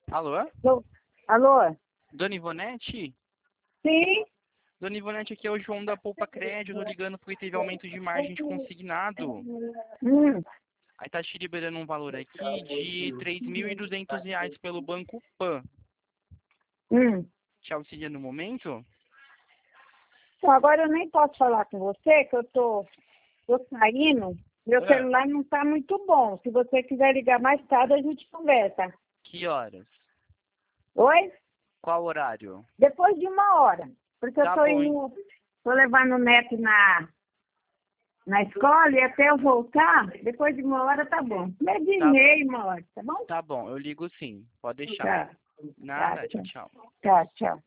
Alô? Alô? Alô? Dona Ivonete? Sim? Dona Ivonete, aqui é o João da Poupa Crédito, tô ligando porque teve aumento de margem de consignado. Hum, Aí tá te liberando um valor aqui de R$ 3.200 pelo Banco Pan. hum. Te auxilia no momento? Então, agora eu nem posso falar com você, que eu tô saindo. Meu Ah, celular não está muito bom. Se você quiser ligar mais tarde, a gente conversa. que horas? Oi? Qual horário? Depois de 1 hora. Porque eu Tá tô bom, hein? indo, tô levando o neto na escola e até eu voltar, depois de 1 hora tá bom. Meio dia e Tá, meia, 1 hora, tá bom? tá bom, eu ligo sim. Pode deixar. Tá. Tá, Nada, tchau, tchau. tchau. Tá, tchau.